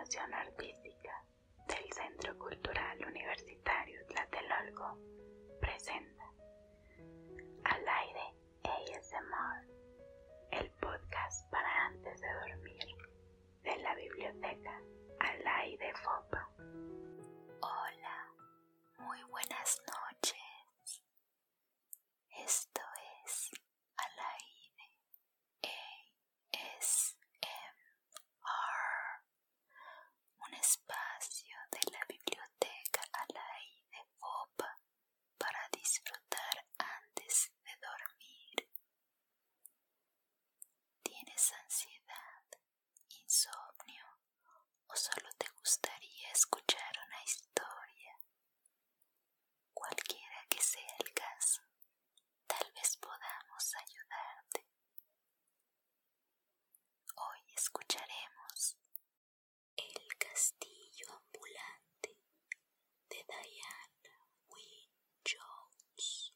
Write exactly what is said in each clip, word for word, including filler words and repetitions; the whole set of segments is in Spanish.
Coordinación Artística del Centro Cultural Universitario Tlatelolco presenta Al Aire A S M R, el podcast para antes de dormir de la biblioteca Al Aire Fopa. Hola, muy buenas noches. Esto es Al Aire A S M R, un espacio de la biblioteca Al Aire Fopa para disfrutar antes de dormir. ¿Tienes ansiedad, insomnio o solo te gustaría escuchar una historia? Cualquiera que sea el caso, tal vez podamos ayudarte. Hoy escucharemos El Castillo Ambulante de Diana Wynne Jones.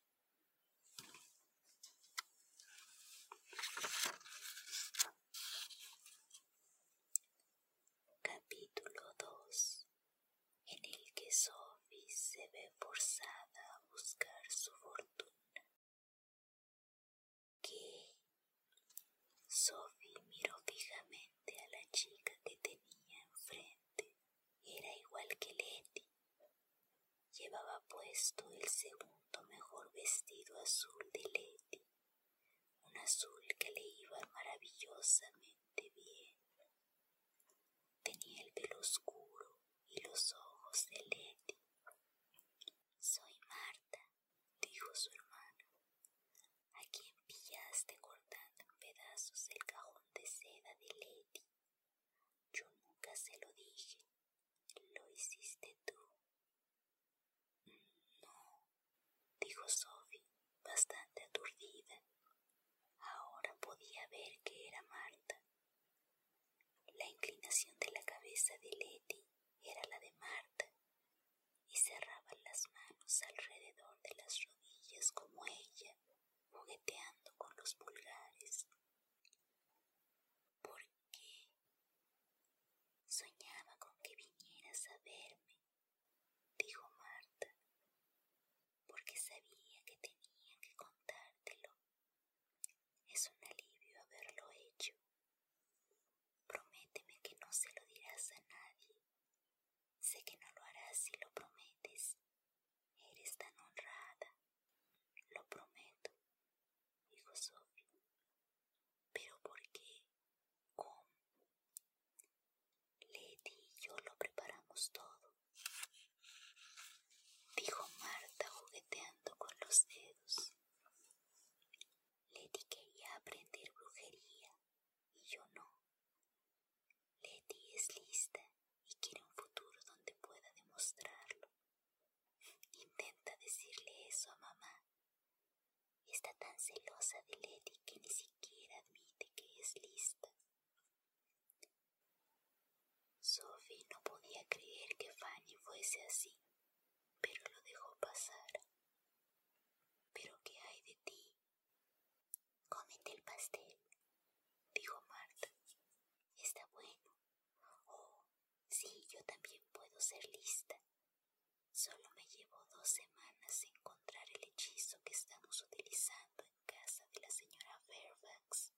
Capítulo dos, en el que Sophie se ve forzada a buscar su fortuna. ¿Qué? Sophie miró fijamente a la chica que tenía enfrente. Era igual que Letty. Llevaba puesto el segundo mejor vestido azul de Letty, un azul que le iba maravillosamente bien. Tenía el pelo oscuro y los ojos de Letty. Soy Marta, dijo su hermana, a quien pillaste cortando en pedazos el cajón de seda de Letty. Yo nunca se lo dije. Lo hiciste tú. No, dijo Sophie, bastante aturdida. Ahora podía ver que era Marta. La inclinación de la cabeza de Letty era la de Marta y cerraban las manos alrededor de las rodillas como ella, jugueteando con los pulgares. ¿Por qué? Soñaba con que vinieras a verme, dijo Marta, porque sabía que tenía que contártelo. Es un alivio haberlo hecho. Prométeme que no se lo dirás a nadie. Sé que no lo harás si lo prometes. Eres tan honrada. Lo prometo, dijo Sophie. ¿Pero por qué? ¿Cómo? Letty y yo lo preparamos todo, dijo Marta jugueteando con los dedos. Letty quería aprender brujería y yo no. Letty es lista y quiere un futuro donde pueda demostrarlo. Intenta decirle eso a mamá. Está tan celosa de Letty que ni siquiera admite que es lista. Sophie no podía creer que Fanny fuese así, pero lo dejó pasar. ¿Pero qué hay de ti? Cómete el pastel, dijo Marta. Está bueno. Oh, sí, yo también puedo ser lista. Solo me llevó dos semanas encontrar el hechizo que estamos utilizando en casa de la señora Fairfax.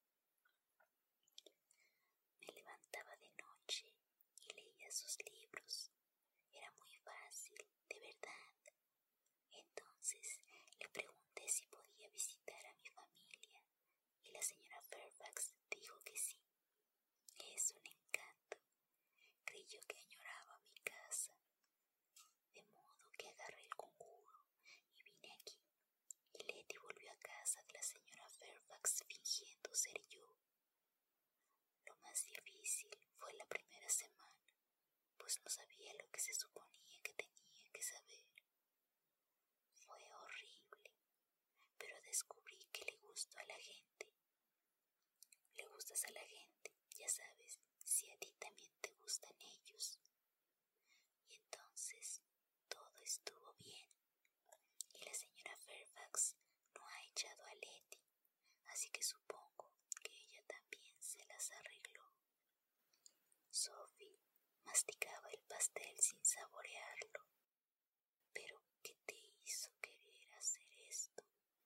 Me levantaba de noche y leía sus libros. Era muy fácil, de verdad. Entonces le pregunté si podía visitar a mi familia y la señora Fairfax dijo que sí. Es un encanto. Creyó que añoraba mi casa. De modo que agarré el conjuro y vine aquí. Y Letty volvió a casa de la señora Fairfax fingiendo ser yo. Lo más difícil fue la primera semana, pues no sabía lo que se suponía que tenía que saber. Fue horrible, pero descubrí que le gusto a la gente. Le gustas a la gente, ya sabes, si a ti también te gustan ellos. Y entonces todo estuvo bien. Y la señora Fairfax no ha echado a Letty, así que supongo que ella también se las arregló. Sophie masticaba el pastel sin saborearlo. ¿Pero qué te hizo querer hacer esto?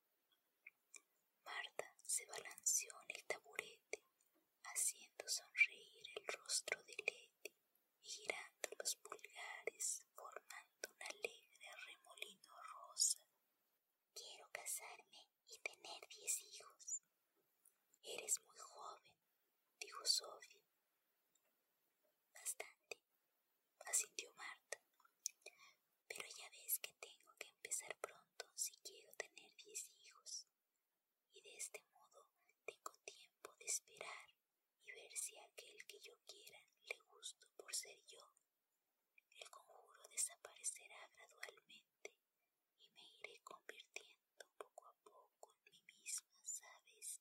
Marta se balanceó en el taburete, haciendo sonreír el rostro de Leti y girando los pulgares, formando un alegre remolino rosa. Quiero casarme y tener diez hijos. Eres muy joven, dijo Sophie. Bastante, asintió Marta. Pero ya ves que tengo que empezar pronto si quiero tener diez hijos. Y de este modo tengo tiempo de esperar y ver si a aquel que yo quiera le gusto por ser yo. El conjuro desaparecerá gradualmente y me iré convirtiendo poco a poco en mí misma, ¿sabes?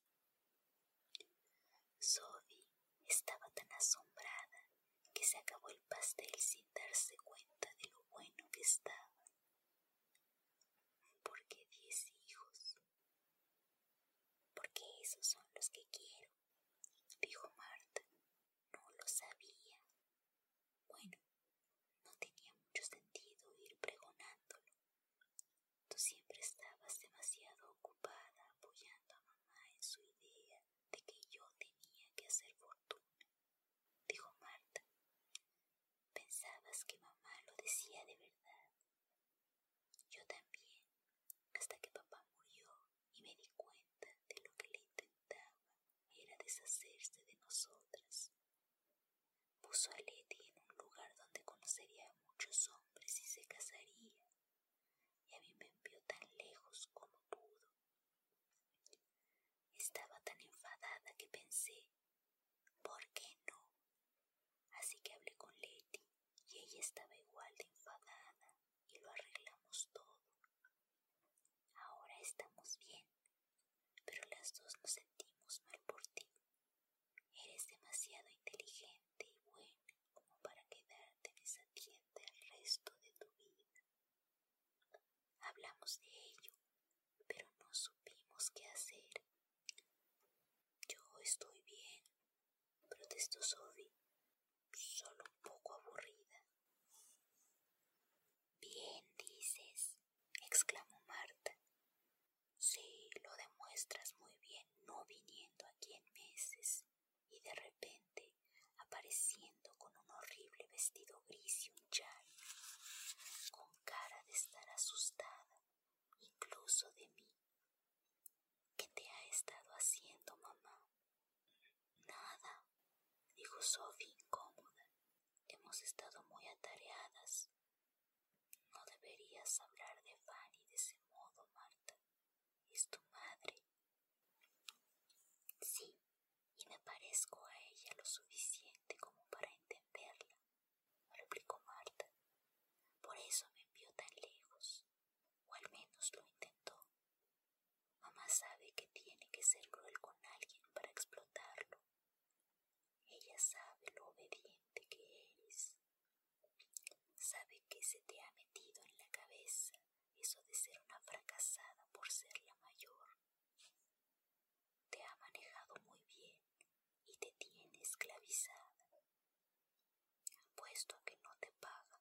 Sophie estaba tan asombrada que se acabó el pastel sin darse cuenta de lo bueno que estaba. ¿Por qué diez hijos? Porque esos son los que quiero, dijo Marta. No lo sabía. Bueno, no tenía mucho sentido ir pregonándolo. Tú siempre estabas demasiado ocupada apoyando a mamá en su idea de que yo tenía que hacer fortuna, dijo Marta. Pensabas que mamá lo decía de verdad. Yo también, hasta que papá murió y me di cuenta de lo que le intentaba era deshacerse de nosotras. Puso a Leti en un lugar donde conocería a muchos hombres y se casaría, y a mí me envió tan lejos como pudo. Estaba tan enfadada que pensé, ¿por qué no? Así que hablé con Leti y ella estaba igual de enfadada y lo arreglamos todo. Ahora estamos bien, pero las dos nos sentimos mal por ti. Eres demasiado inteligente y buena como para quedarte en esa tienda el resto de tu vida. Hablamos de ello, pero no supimos qué hacer. Yo estoy bien, protestó Sophie, solo un poco aburrida. Bien, dices, exclamó Marta. Sí, lo demuestras muy bien no viniendo aquí en meses y de repente apareciendo con un horrible vestido gris y un chal, con cara de estar asustada, incluso de mí. ¿Qué te ha estado haciendo, mamá? Nada, dijo Sophie incómoda. Hemos estado muy atareadas. No deberías hablar de Fanny de ese modo, Marta. Es tu madre. Sí, y me parezco a ella lo suficiente como para entenderla, replicó Marta. Por eso me envió tan lejos, o al menos lo intentó. Mamá sabe que tiene que ser cruel con alguien para explotarlo. Ella sabe lo obediente que eres. Sabe que se te ha metido en la cabeza eso de ser una fracasada por ser la mayor. Te ha manejado muy bien y te tiene esclavizada. Apuesto a que no te paga.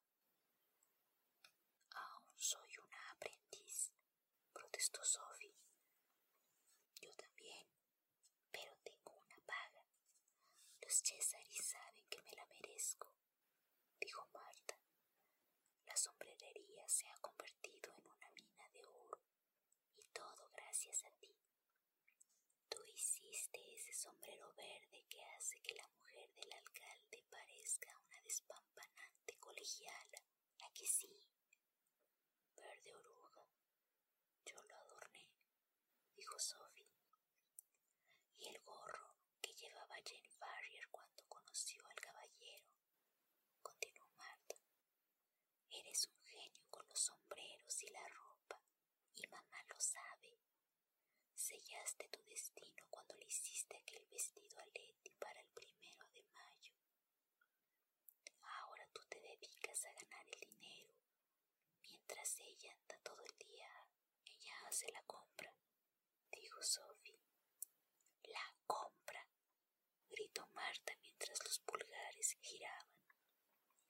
Aún soy una aprendiz, protestó Sophie. Yo también, pero tengo una paga. Los Cesaris saben que me la merezco, dijo Marta. La sombrerería se ha convertido en una mina de oro, y todo gracias a ti. Tú hiciste ese sombrero verde que hace que la mujer del alcalde parezca una despampanante colegiala. ¿A que sí? Verde oruga. Yo lo adorné, dijo Sophie. Y el gorro que llevaba Jane Farrier cuando conoció al caballero, continuó Marta. Eres un genio con los sombreros y la ropa, y mamá lo sabe. Sellaste tu destino cuando le hiciste aquel vestido a Leti para el primero de mayo. Ahora tú te dedicas a ganar el dinero, mientras ella anda todo el día. Ella hace la compra, dijo Sophie. La compra, gritó Marta mientras los pulgares giraban.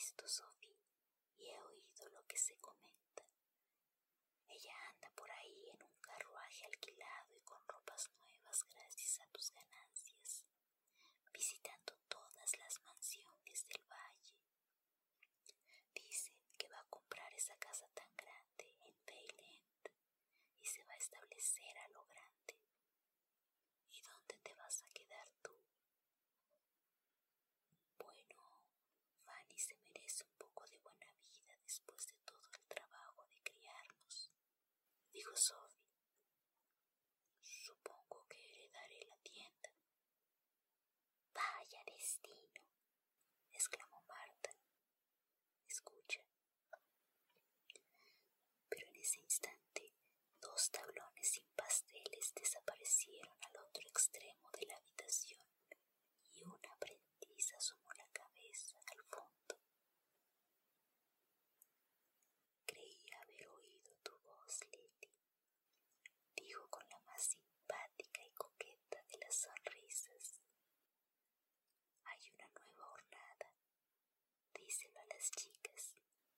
visto, Sophie, y he oído lo que se comenta. Ella anda por ahí en un carruaje alquilado y con ropas nuevas gracias a tus ganancias, visitando todas las mansiones del valle. Dice que va a comprar esa casa tan grande en Vale End y se va a establecer a lo grande. ¿Y dónde te vas a quedar tú? Bueno, Fanny se merece un poco de buena vida después de todo el trabajo de criarnos, dijo Sophie. Supongo que heredaré la tienda. Vaya destino, exclamó Marta. Escucha. Pero en ese instante, dos tablones sin pasteles desaparecieron al otro extremo de la habitación y una aprendiz asomó la cabeza al fondo. Creí haber oído tu voz, Lily, dijo con la más simpática y coqueta de las sonrisas. Hay una nueva hornada, díselo a las chicas.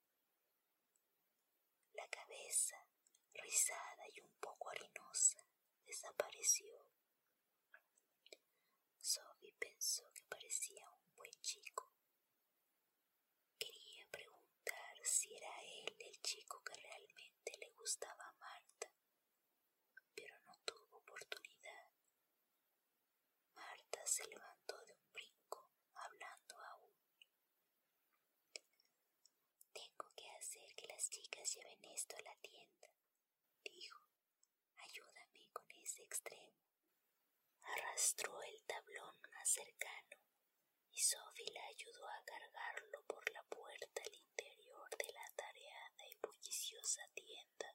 La cabeza, rizada y un poco harinosa, desapareció. Sophie pensó que parecía un buen chico. Quería preguntar si era él el chico que realmente le gustaba a Marta, pero no tuvo oportunidad. Marta se levantó de un brinco, hablando aún. Tengo que hacer que las chicas lleven esto a la tienda, dijo. Ayúdame con ese extremo. Arrastró el tablón más cercano y Sophie la ayudó a cargarlo por la puerta al interior de la atareada y bulliciosa tienda.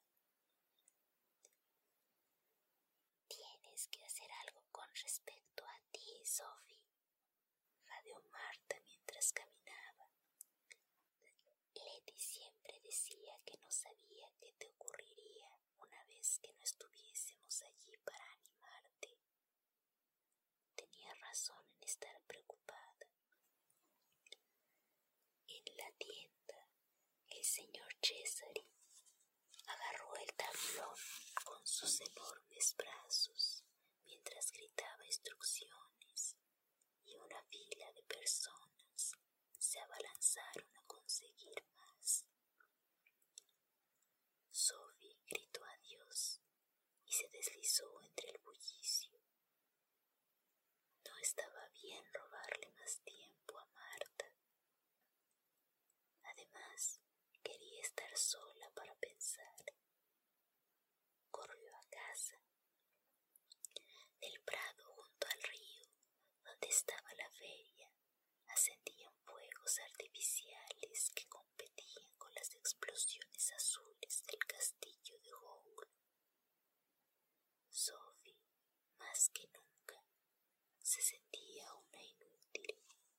Tienes que hacer algo con respecto a ti, Sophie, jadeó Marta mientras caminaba. Letty siempre decía que no sabía qué te ocurriría una vez que no estuviésemos allí para animarte. Tenía razón en estar preocupada. En la tienda, el señor Cesari agarró el tablón con sus enormes brazos mientras gritaba instrucciones y una fila de personas se abalanzaron a conseguir más. Sophie gritó adiós y se deslizó entre el bullicio. No estaba bien robarle más tiempo a Marta. Además, quería estar sola para pensar. Corrió a casa. Del prado junto al río, donde estaba la feria, ascendían fuegos artificiales que competían con las explosiones azules del castillo de Howl. Sophie, más que nunca, se sentía una inútil.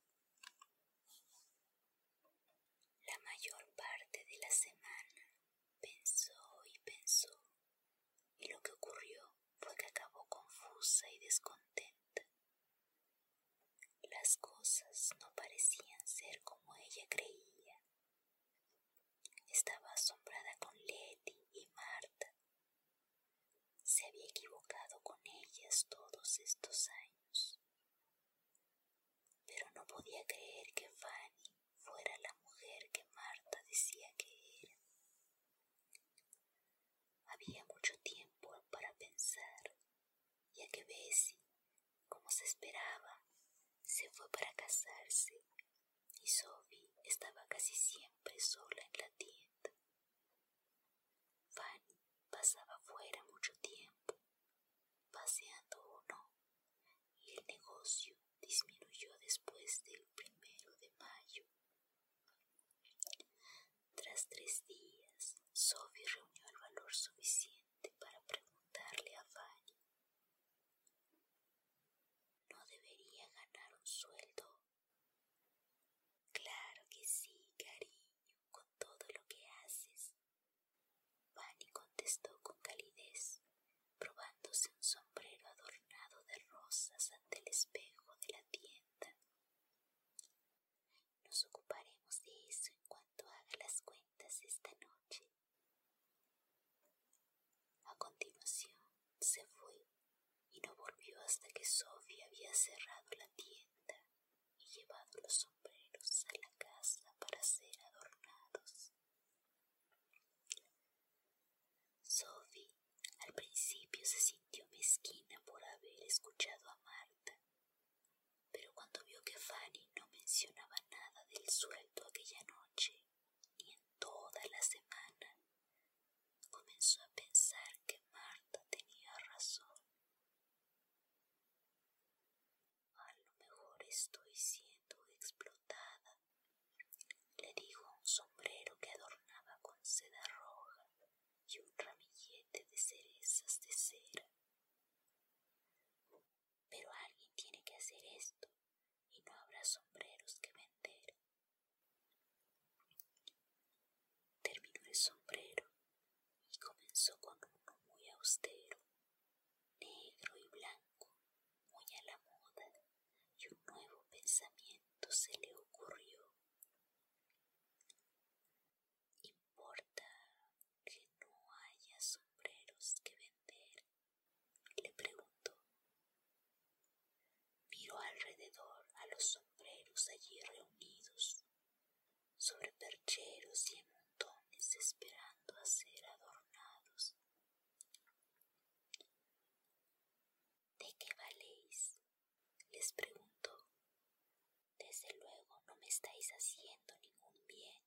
La mayor parte de la semana pensó y pensó, y lo que ocurrió fue que acabó confusa y descontenta. Las cosas no parecían ser como ella creía. Estaba asombrada con Letty y Marta. Se había equivocado con ellas todos estos años. Pero no podía creer que Fanny fuera la mujer que Marta decía que era. Había mucho tiempo para pensar, ya que Bessie, como se esperaba, se fue para casarse y Sophie estaba casi siempre sola en la tienda. Fanny pasaba fuera mucho tiempo, paseando o no, y el negocio disminuyó después del primero de mayo. Tras tres días, Sophie reunió el valor suficiente para preguntarle a Fanny: ¿no debería ganar un sueldo? Claro que sí, cariño, con todo lo que haces. Fanny contestó con calidez, probándose un sombrero adornado de rosas ante el espejo de la tienda. Nos ocuparemos de eso y no volvió hasta que Sophie había cerrado la tienda y llevado los sombreros a la casa para ser adornados. Sophie al principio se sintió mezquina por haber escuchado a Marta, pero cuando vio que Fanny no mencionaba nada del sueldo aquella noche, ni en toda la semana, comenzó a pensar que Marta tenía razón. A lo mejor estoy siendo explotada, le dijo a un sombrero que adornaba con seda roja y un ramillete de cerezas de cera. Pero alguien tiene que hacer esto y no habrá sombreros que vender. Terminó el sombrero y comenzó con uno muy austero, negro y blanco, muy a la moda, y un nuevo pensamiento se le ocurrió. ¿Importa que no haya sombreros que vender?, le preguntó. Miró alrededor a los sombreros allí reunidos, sobre percheros y en montones esperando a ser adornados. ¿De qué valéis?, les preguntó. Desde luego no me estáis haciendo ningún bien.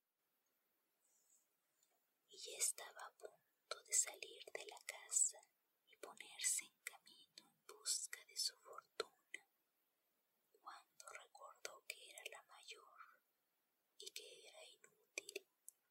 Y ya estaba a punto de salir de la casa y ponerse en camino en busca de su fortuna, cuando recordó que era la mayor y que era inútil.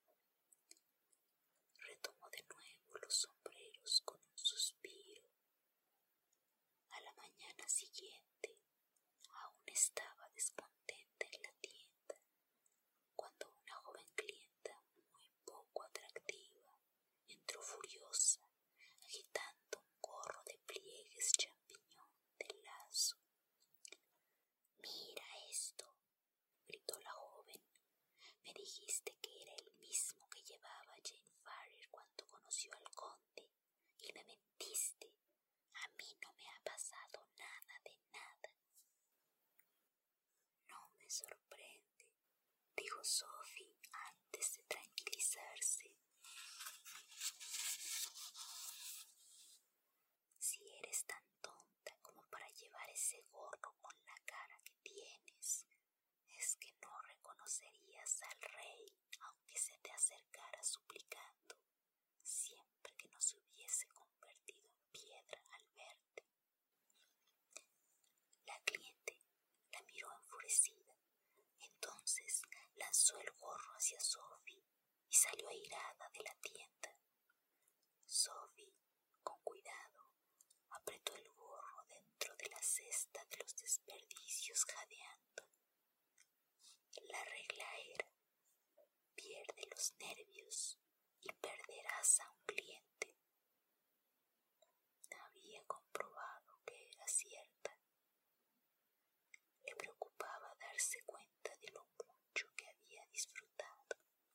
Retomó de nuevo los sombreros con un suspiro. A la mañana siguiente aún estaba descontenta en la tienda, cuando una joven clienta muy poco atractiva entró furiosa, agitando un gorro de pliegues champiñón de lazo. «Mira esto», gritó la joven. «Me dijiste que era el mismo que llevaba Jane Farrer cuando conoció al conde, y me mentiste. A mí no me ha pasado nada de nada». «No me sorprende», dijo Sophie antes de tranquilizarse. «Si eres tan tonta como para llevar ese gorro con la cara que tienes, es que no reconocerías al rey aunque se te acercara suplicando, siempre que no se hubiese convertido en piedra al verte». La cliente la miró enfurecida. Entonces lanzó el gorro hacia Sophie y salió airada de la tienda. Sophie, con cuidado, apretó el gorro dentro de la cesta de los desperdicios jadeando. La regla era: pierde los nervios y perderás a un cliente. Había comprobado que era cierta. Le preocupaba darse cuenta de lo mucho que había disfrutado.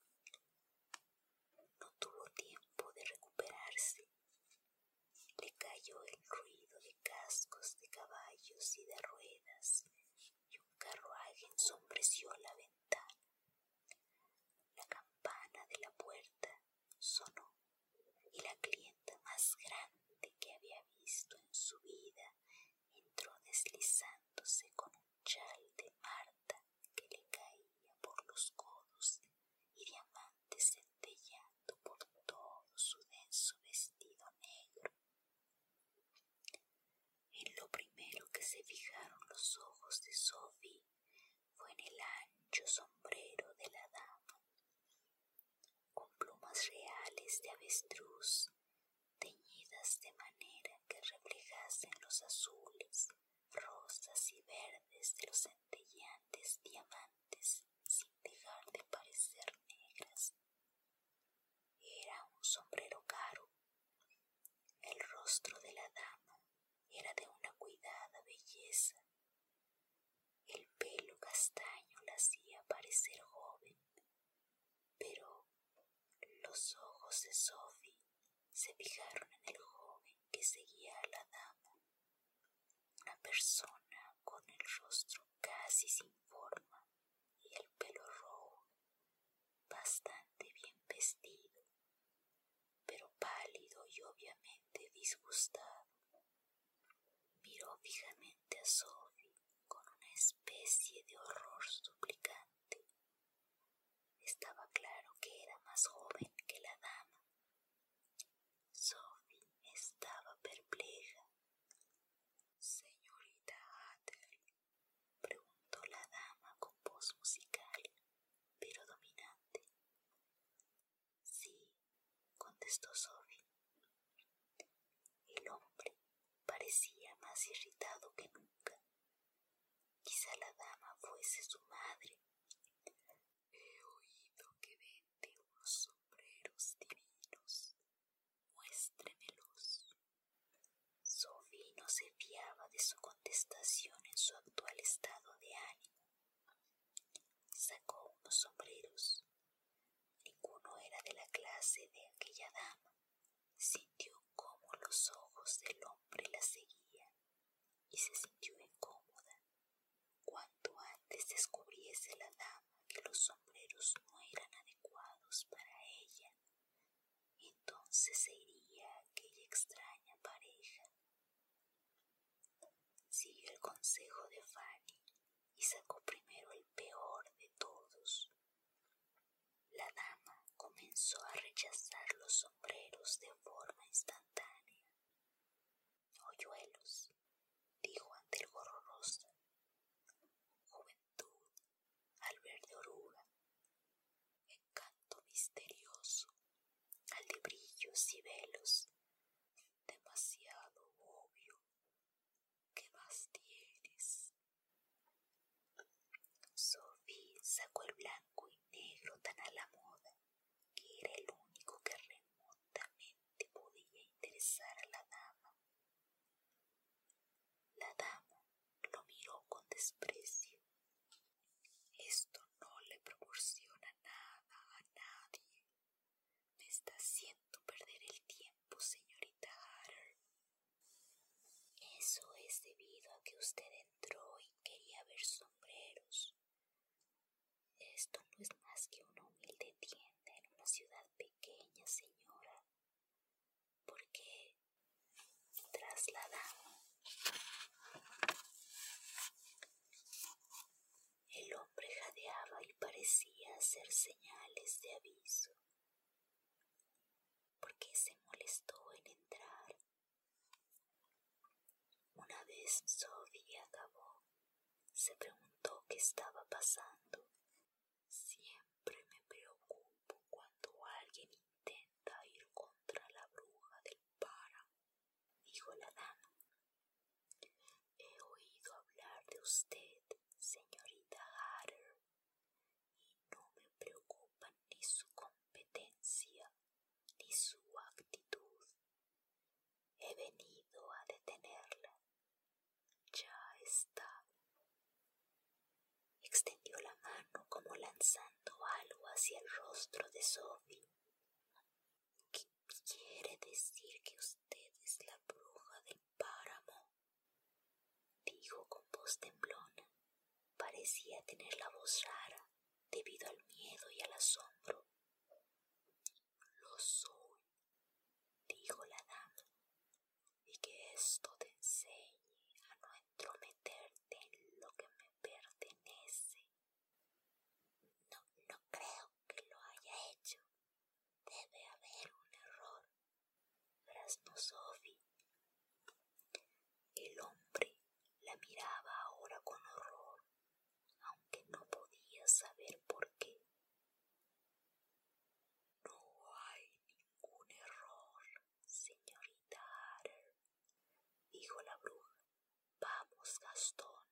No tuvo tiempo de recuperarse. Le cayó el ruido de cascos de caballos y de ruedas, y un carruaje ensombreció la ventana. La campana de la puerta sonó, y la clienta más grande que había visto en su vida entró deslizándose con un chal de Marta que le caía por los codos y diamantes centellando por todo su denso vestido negro. En lo primero que se fijaron los ojos de Sophie fue en el ancho sombrero de la dama, con plumas reales de avestruz, teñidas de manera que reflejasen los azules, rosas y verdes de los centelleantes diamantes sin dejar de parecer negras. Era un sombrero caro. El rostro de la dama era de una cuidada belleza. El pelo castaño la hacía parecer joven, pero los ojos de Sophie se fijaron en el joven que seguía a la dama persona con el rostro casi sin forma y el pelo rojo, bastante bien vestido, pero pálido y obviamente disgustado. Miró fijamente a Sophie con una especie de horror suplicante. Estaba claro que era más joven que la dama. Sophie estaba perpleja. «Señorita Hatter», preguntó la dama con voz musical, pero dominante. «Sí», contestó Sophie. El hombre parecía más irritado que nunca. Quizá la dama fuese su madre. «He oído que vende unos sombreros divinos. Muéstremelos». Sophie no se fiaba de su contestación en su actual estado de ánimo. Sacó unos sombreros. Ninguno era de la clase de aquella dama. Sintió cómo los ojos del hombre la seguían y se sintió incómoda. Cuanto antes descubriese la dama que los sombreros no eran adecuados para ella, entonces se iría a aquella extraña pareja. Siguió el consejo de Fanny y sacó primero el peor de todos. La dama comenzó a rechazar los sombreros de forma instantánea. «Hoyuelos», dijo ante el gorro rosa. «Juventud al verde oruga. Encanto misterioso al de brillos y velos. Demasiado obvio. ¿Qué más tienes?» Sophie sacó el blanco y negro tan a la moda, que era el único que remotamente podía interesar a la dama. La dama lo miró con desprecio. «Esto no le proporciona nada a nadie. Me está haciendo perder el tiempo, señorita Hatter». «Eso es debido a que usted entró y quería ver sombreros. Esto no es más que una humilde tienda en una ciudad pequeña, señora. ¿Por qué?» Tras la dama, el hombre jadeaba y parecía hacer señales de aviso. ¿Por qué se molestó en entrar? Una vez Sophie acabó, se preguntó qué estaba pasando. «Siempre me preocupo cuando alguien intenta ir contra la bruja del páramo», dijo la dama. «He oído hablar de usted, señorita Hatter, y no me preocupan ni su competencia ni su actitud. He venido a detenerla. Ya está». Extendió la mano como lanzando algo hacia el rostro de Sophie. «¿Qué quiere decir que usted es la bruja del páramo?», dijo con voz temblona. Parecía tener la voz rara debido al miedo y al asombro. «Lo soy», dijo la dama, «y que esto te enseñe a no entrometerte en lo que me pertenece». No, no creo que lo haya hecho. Debe haber un error», graznó Sophie. El hombre la miraba ahora con horror, aunque no podía saber por qué. «No hay ningún error, señorita Hatter», dijo la bruja. «Vamos, Gastón».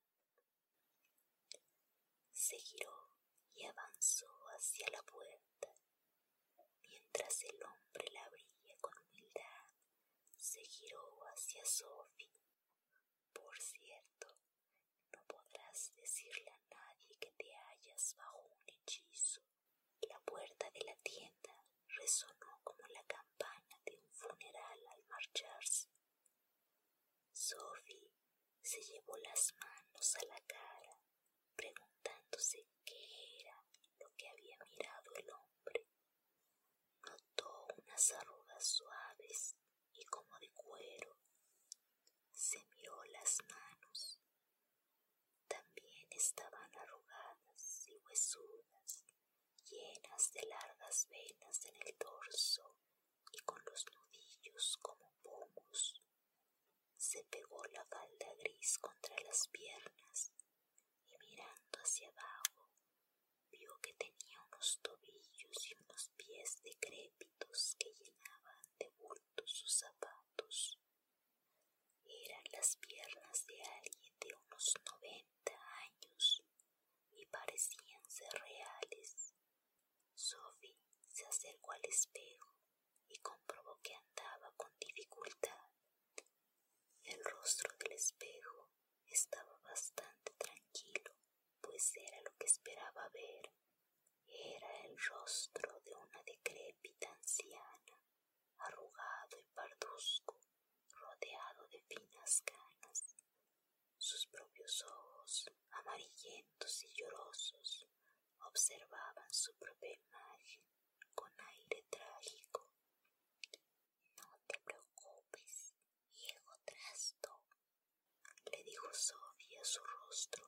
Se giró y avanzó hacia la puerta. Mientras el hombre la abría con humildad, se giró hacia Sophie. «Por cierto, no podrás decirle a nadie que te hallas bajo un hechizo». La puerta de la tienda resonó como la campana de un funeral al marcharse. Sophie se llevó las manos a la cara, preguntándose qué era lo que había mirado el hombre. Notó unas arrugas suaves y como de cuero. Se miró las manos. También estaban arrugadas y huesudas, llenas de largas venas en el dorso y con los nudillos como pomos. Se pegó la falda gris contra las piernas y mirando hacia abajo vio que tenía unos tobillos y unos pies decrépitos que llenaban de bulto sus zapatos. Eran las piernas de alguien de unos noventa años y parecían ser reales. Sophie se acercó al espejo y comprobó que andaba con dificultad. El rostro del espejo estaba bastante tranquilo, pues era lo que esperaba ver. Era el rostro de una decrépita anciana, arrugado y parduzco, rodeado de finas canas. Sus propios ojos, amarillentos y llorosos, observaban su propia imagen con aire trágico. «No te preocupes, viejo trasto», le dijo Sophie a su rostro.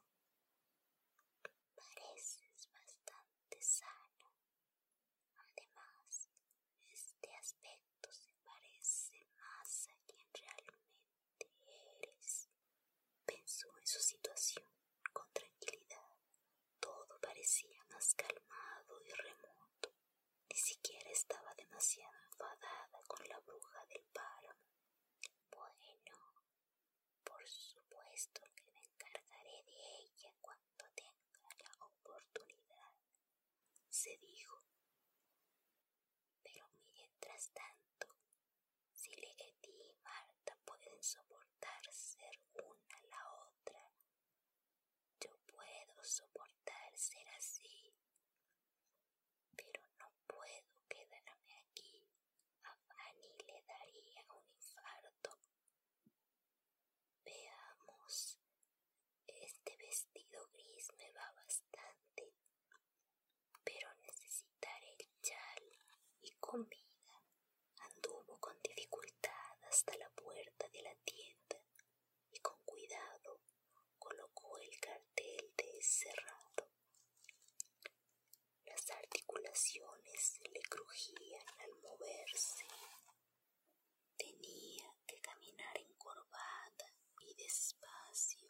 «Pareces bastante sana. Además, este aspecto se parece más a quien realmente eres». Pensó en su situación con tranquilidad. Todo parecía más calmado y remoto. Ni siquiera estaba demasiado enfadada con la bruja del páramo. «Bueno, por supuesto que me encargaré de ella cuando tenga la oportunidad», se dijo. «Pero mientras tanto, si Letty y Marta pueden soportar ser una a la otra, yo puedo soportar ser así. Pero no puedo quedarme aquí. A Fanny le daría un infarto. Veamos, este vestido gris me va bastante, pero necesitaré el chal y comida». Anduvo con dificultad hasta la puerta de la tienda y con cuidado colocó el cartel de cerrado. Las articulaciones le crujían al moverse. Tenía que caminar encorvada y despacio.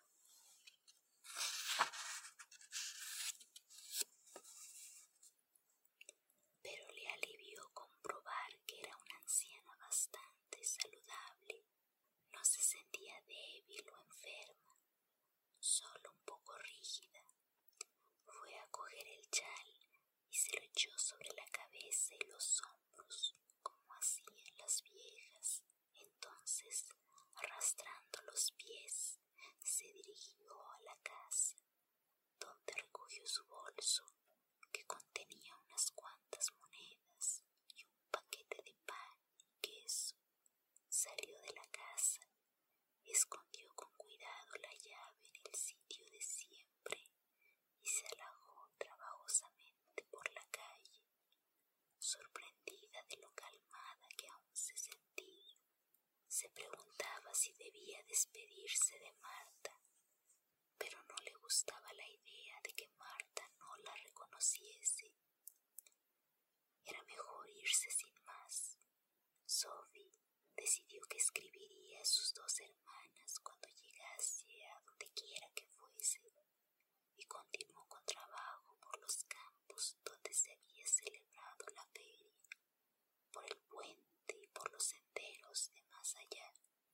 Pero le alivió comprobar que era una anciana bastante saludable. No se sentía débil o enferma, solo un poco rígida. Fue a coger el chal y se lo echó sobre la cabeza y los hombros, como hacían las viejas. Entonces, arrastrando los pies, se dirigió a la casa, donde recogió su bolso, que contenía unas cuantas monedas y un paquete de pan y queso. Salió de la casa, escondió con cuidado la llave en el sitio de siempre y se alejó trabajosamente por la calle, sorprendida de lo calmada que aún se sentía. Se preguntaba si debía despedirse de Marta, pero no le gustaba la idea de que Marta no la reconociese. Era mejor irse sin más. Sophie decidió que escribiría a sus dos hermanas cuando llegase a donde quiera que fuese, y continuó con trabajo por los campos donde se había celebrado la feria, por el puente y por los senderos de más allá.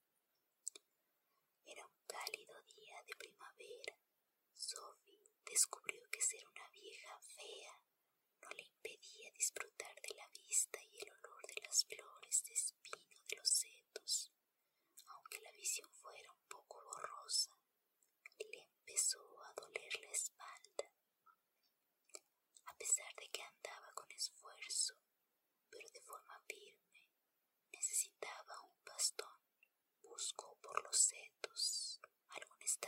Era un cálido día de primavera. Sophie descubrió que ser una vieja fea no le impedía disfrutar de la vista y el olor de las flores de espino de los setos. Aunque la visión fuera un poco borrosa, le empezó a doler la espalda. A pesar de que andaba con esfuerzo, pero de forma firme, necesitaba un bastón. Buscó por los setos algún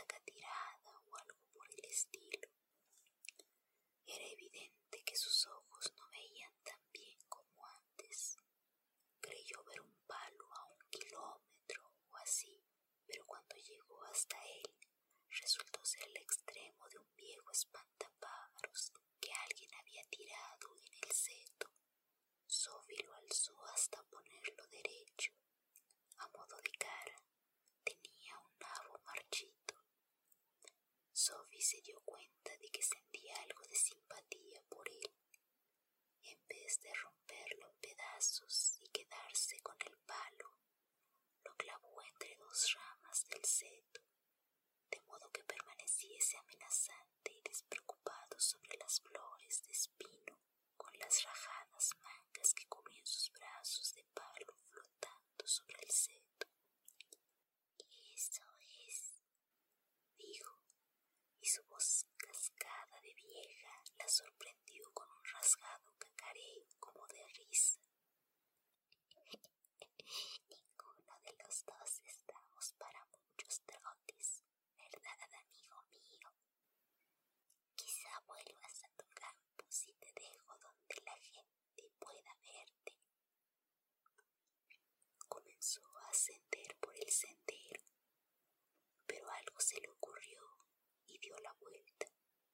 se dio cuenta de que sentía algo de simpatía por él. En vez de romperlo en pedazos y quedarse con el palo, lo clavó entre dos ramas del seto, de modo que permaneciese amenazante y despreocupado sobre las flores de espino con las rajadas mangas que cubrían sus brazos de palo flotando sobre el seto. «Eso es», dijo, y su voz cascada de vieja la sorprendió con un rasgado cacareo como de risa. «Ninguno de los dos estamos para muchos trotes, ¿verdad, amigo mío? Quizá vuelvas a tu campo si te dejo donde la gente pueda verte». Comenzó a ascender por el sendero, pero algo se le ocurrió y dio la vuelta.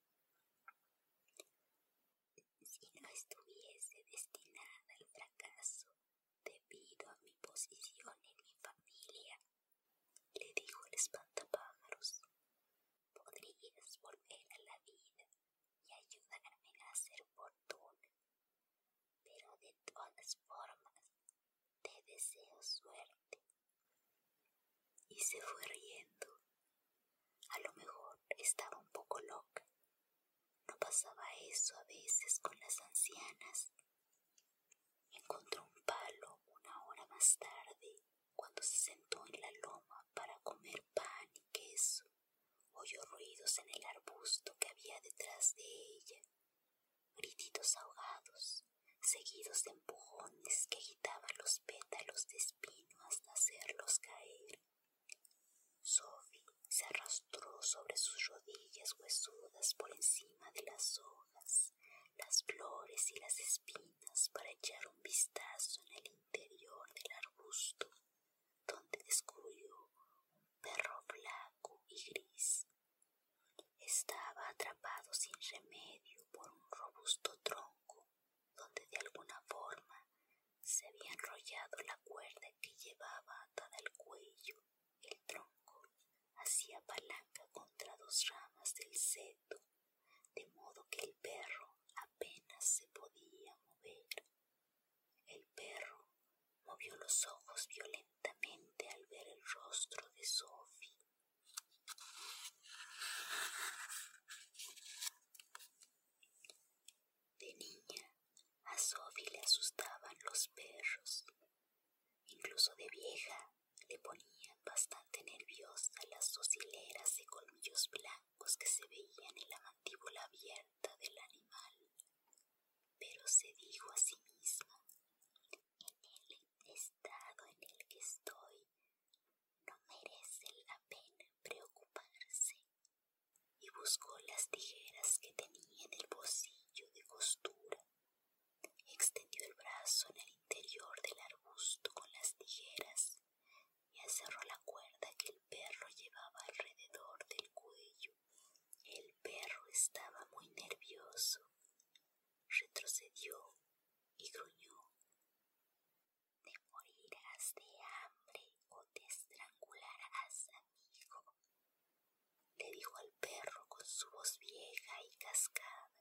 «Si no estuviese destinada al fracaso debido a mi posición en mi familia», le dijo el espantapájaros, «podrías volver a la vida y ayudarme a hacer fortuna. Pero de todas formas, te deseo suerte». Y se fue riendo. A lo mejor estaba un poco loca. ¿No pasaba eso a veces con las ancianas? Encontró un palo una hora más tarde, cuando se sentó en la loma para comer pan y queso. Oyó ruidos en el arbusto que había detrás de ella, grititos ahogados, seguidos de empujones que agitaban los pétalos de espino hasta hacerlos caer. Sophie se arrastró sobre sus rodillas huesudas por encima de las hojas, las flores y las espinas para echar un vistazo en el interior del arbusto, donde descubrió un perro flaco y gris. Estaba atrapado sin remedio por un robusto tronco, donde de alguna forma se había enrollado la cuerda que llevaba atada al cuello. El tronco hacía palanca contra dos ramas del seto, de modo que el perro apenas se podía mover. El perro movió los ojos violentamente al ver el rostro de Sophie. De niña, a Sophie le asustaban los perros. Incluso de vieja, le ponían bastante nerviosa las dos hileras de colmillos blancos que se veían en la mandíbula abierta del animal. Pero se dijo a sí misma: «En el estado en el que estoy, no merece la pena preocuparse». Y buscó las tijeras que tenía en el bolsillo de costura. Extendió el brazo en el interior del arbusto con las tijeras y aserró la cuerda que el perro llevaba alrededor del cuello. El perro estaba muy nervioso. Retrocedió y gruñó: «Te morirás de hambre o te estrangularás, amigo», le dijo al perro con su voz vieja y cascada.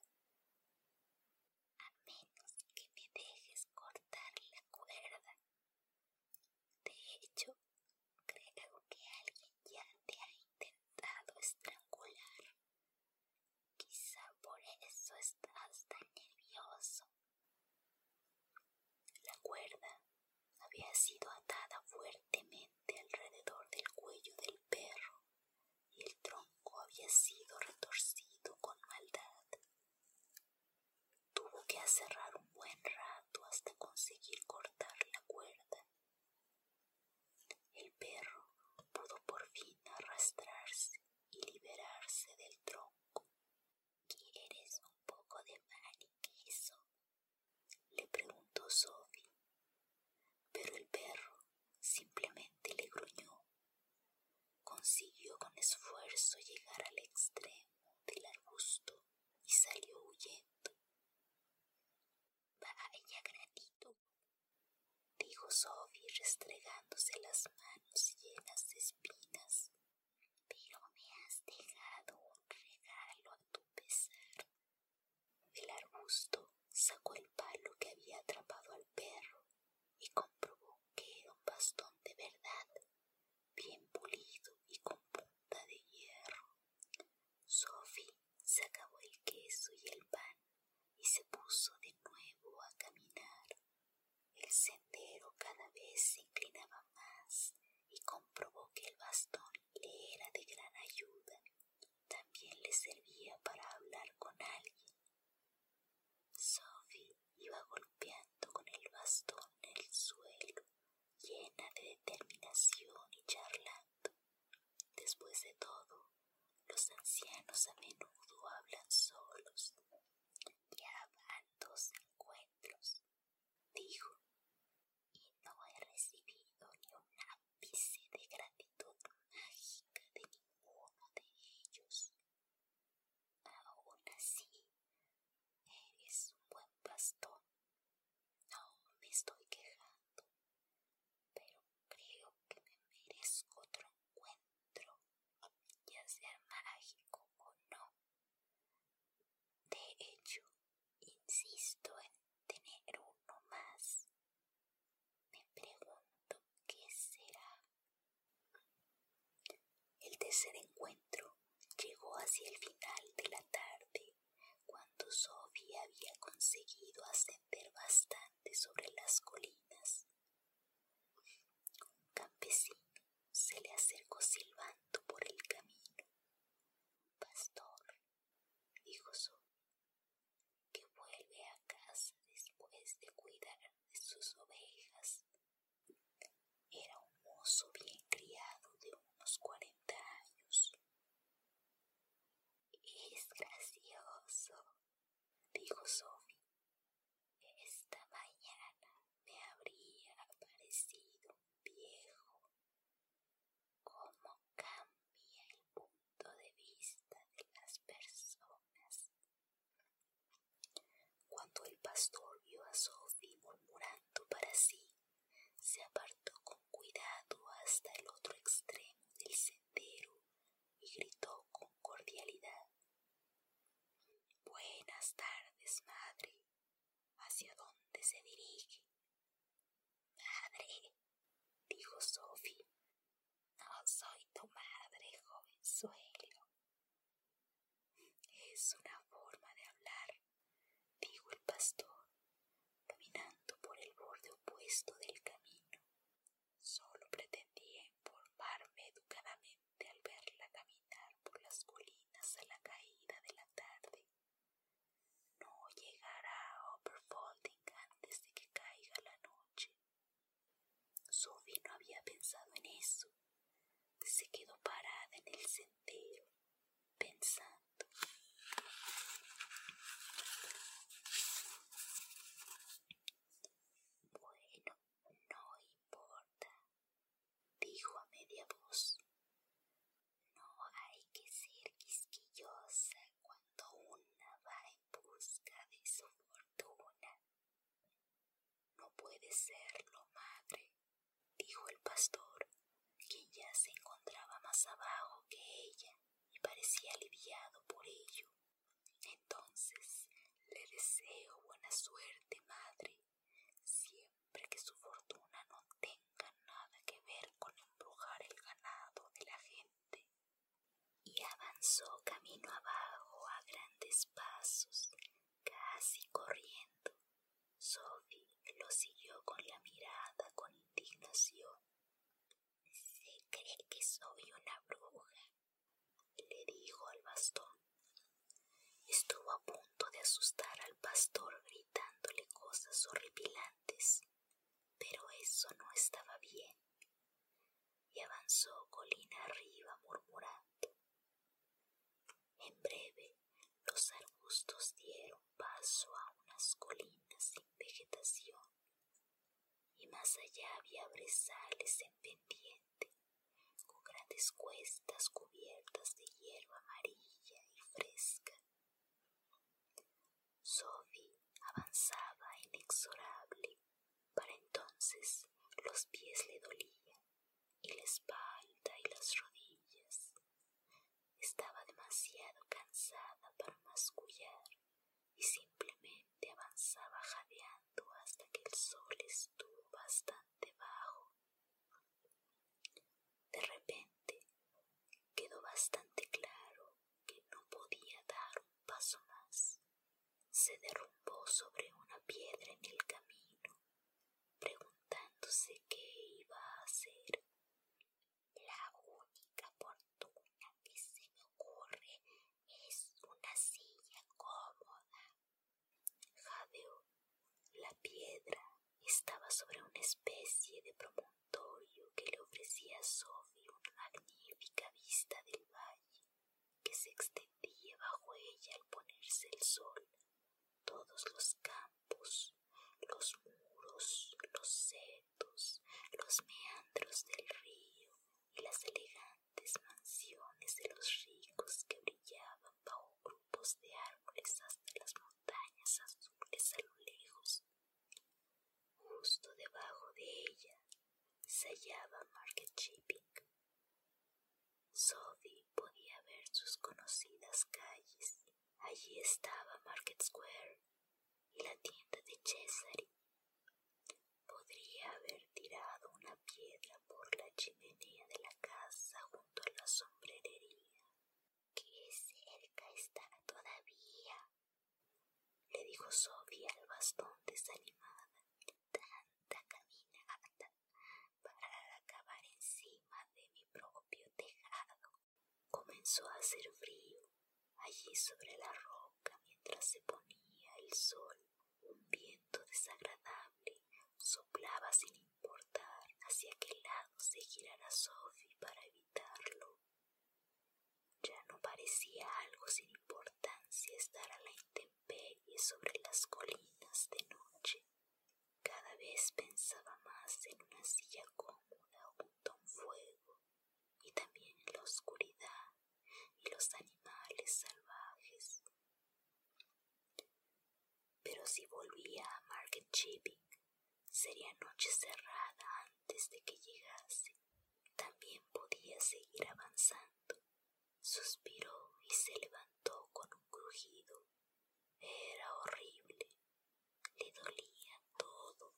«A menos que me dejes cortar la cuerda. De hecho, creo que alguien ya te ha intentado estrangular. Quizá por eso estás tan nervioso». La cuerda había sido atada fuertemente alrededor del cuello del perro y el tronco había sido retorcido con maldad. Tuvo que aserrar un buen rato hasta conseguir cortar la cuerda. El perro pudo por fin arrastrarse y liberarse del tronco. «¿Quieres un poco de pan y queso?», le preguntó Sophie. Pero el perro simplemente le gruñó. Consiguió con esfuerzo llegar al extremo del arbusto y salió huyendo. «Vaya granito», dijo Sophie restregándose las manos llenas de espinas, «pero me has dejado un regalo. los ancianos a menudo hablan solos. Ya van dos encuentros, dijo, y no he recibido ni un ápice de gratitud mágica de ninguno de ellos. Aún así, eres un buen pastor. No me estoy quejando, pero creo que me merezco otro encuentro, ya sea mágico o no. De hecho, insisto en tener uno más. Me pregunto qué será. El tercer encuentro llegó hacia el final de la tarde, cuando Sophie había conseguido ascender bastante sobre las colinas. Un campesino se le acercó silbando por el camino. Pastor, dijo Sophie, que vuelve a casa después de cuidar de sus ovejas. Era un mozo bien criado de unos cuarenta años. Es gracioso, dijo Sophie. Esta mañana me habría parecido un viejo. ¿Cómo cambia el punto de vista de las personas? Cuando el pastor vio a Sophie murmurando para sí, se apartó con cuidado hasta el otro extremo del sendero y gritó con cordialidad: «Buenas tardes, madre. ¿Hacia dónde se dirige?» «Madre», dijo Sophie, «no soy tu madre, jovenzuelo». «Es una forma de hablar», dijo el pastor, caminando por el borde opuesto del camino. «Solo pretendía informarme educadamente al verla caminar por las colinas a la caída de la tarde. No llegará a Opperfolding antes de que caiga la noche». Sophie no había pensado en eso. Se quedó parada en el sendero, pensando. «Bueno, no importa», dijo a media voz. «No hay que ser quisquillosa cuando una va en busca de su fortuna». «No puede serlo, madre», dijo el pastor, quien ya se encontraba más abajo que ella y parecía aliviado por ello. «Entonces, le deseo buena suerte, madre, siempre que su fortuna no tenga nada que ver con embrujar el ganado de la gente». Y avanzó camino abajo a grandes pasos, casi corriendo. Sophie lo siguió con la mirada con indignación. «Se cree que soy una bruja», le dijo al bastón. Estuvo a punto de asustar al pastor gritándole cosas horripilantes, pero eso no estaba bien, y avanzó colina arriba murmurando. En breve, los arbustos dieron paso a unas colinas sin vegetación, y más allá había brezales en pendiente, con grandes cuestas cubiertas de hierba amarilla y fresca. Sophie avanzaba inexorable. Para entonces los pies le dolían, y la espalda y las rodillas. Estaba demasiado cansada para mascullar y simplemente avanzaba jadeando hasta que el sol estuvo bastante bajo. De repente quedó bastante claro que no podía dar un paso más. Se derrumbó sobre una piedra en el camino, preguntándose qué iba a hacer. «La única fortuna que se me ocurre es una silla cómoda», jadeó. La piedra estaba sobre una especie de promontorio que le ofrecía a Sophie una magnífica vista del valle que todos los campos, los muros, los setos, los meandros del río y las elegantes mansiones de los ricos que brillaban bajo grupos de árboles hasta las montañas azules a lo lejos. Justo debajo de ella se hallaba Market Shipping. Sophie podía ver sus conocidas calles. Allí estaba Market Square y la tienda de Cheshire. Podría haber tirado una piedra por la chimenea de la casa junto a la sombrerería. ¡Qué cerca está todavía!, le dijo Sophie al bastón desanimada. Tanta caminata para acabar encima de mi propio tejado. Comenzó a hacer frío allí sobre la roca mientras se ponía el sol. Un viento desagradable soplaba sin importar hacia qué lado se girara Sophie para evitarlo. Ya no parecía algo sin importancia estar a la intemperie sobre las colinas de noche. Cada vez pensaba más en una silla cómoda junto a un fuego y también en la oscuridad y los animales salvajes. Pero si volvía a Market Shipping, sería noche cerrada antes de que llegase. También podía seguir avanzando. Suspiró y se levantó con un crujido. Era horrible. Le dolía todo.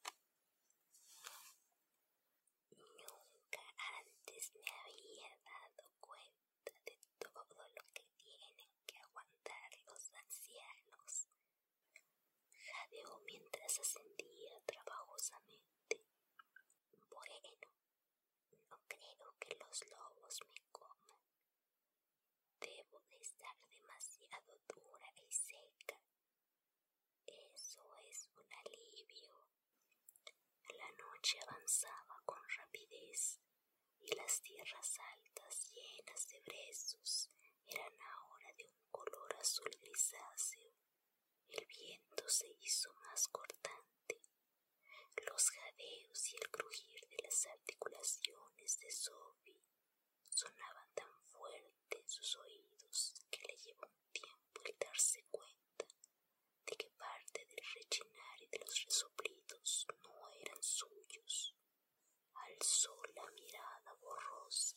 Nunca antes me había dado cuenta de todo lo que tienen que aguantar los ancianos. Jadeó mientras ascendía trabajosamente. Bueno, no creo que los lobos me coman. Debo de estar demasiado dura y seca. Eso es un alivio. La noche avanzaba con rapidez y las tierras altas llenas de brezos eran ahora de un color azul grisáceo. El viento se hizo más cortante. Los jadeos y el crujir de las articulaciones de Sophie sonaban tan fuerte en sus oídos que le llevó un tiempo el darse cuenta de que parte del rechinar y de los resoplidos no eran suyos. Alzó la mirada borrosa.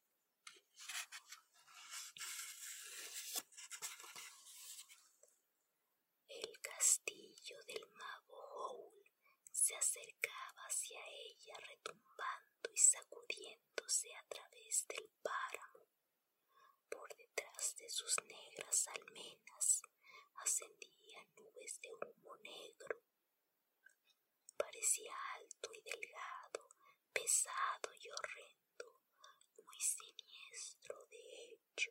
El castillo del mago Howl se acercaba hacia ella retumbando y sacudiéndose a través del páramo. Por detrás de sus negras almenas ascendían nubes de humo negro. Parecía alto y delgado, pesado y horrendo, muy siniestro de hecho.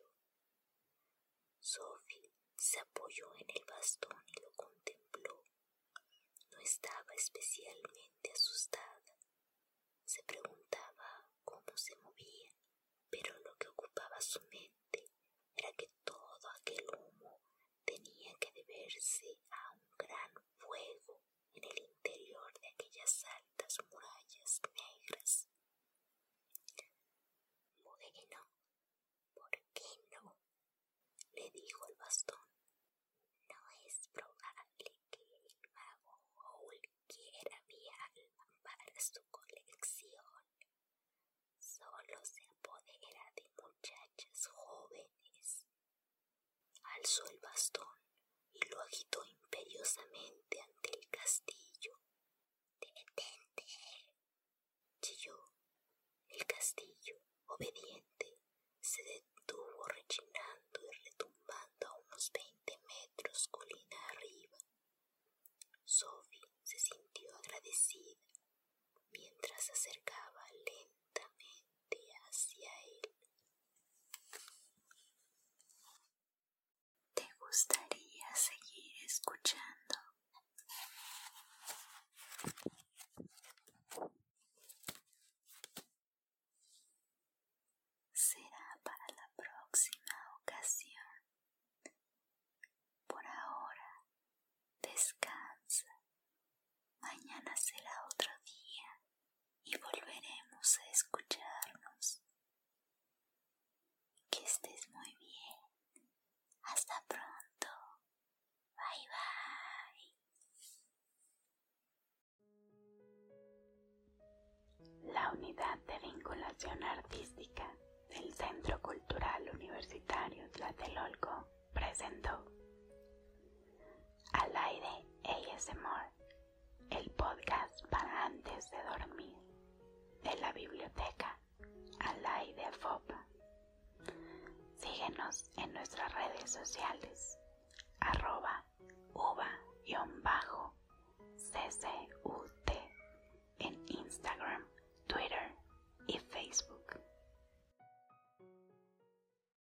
Sophie se apoyó en el bastón y lo contempló. No estaba especialmente asustada. Se preguntaba cómo se movía, pero lo que ocupaba su mente era que todo aquel humo tenía que deberse a un gran fuego en el interior de aquellas altas murallas negras. Bueno, ¿por qué no?, le dijo el bastón. No es probable que el mago Howl quiera mi alma para su colección. Solo se apodera de muchachas jóvenes. Alzó el bastón y lo agitó imperiosamente ante el castillo. ¡Detente!, chilló. El castillo, obediente, se detuvo rechinando y retumbando a unos veinte metros colina arriba. Sophie se sintió agradecida mientras se acercaba lentamente hacia él. ¿Te gustaría seguir escuchando? Será para la próxima ocasión. Por ahora, descansa. Comunicación Artística del Centro Cultural Universitario Tlatelolco presentó Al Aire A S M R, el podcast para antes de dormir, de la biblioteca Alaide F O P. Síguenos en nuestras redes sociales, arroba uva-cc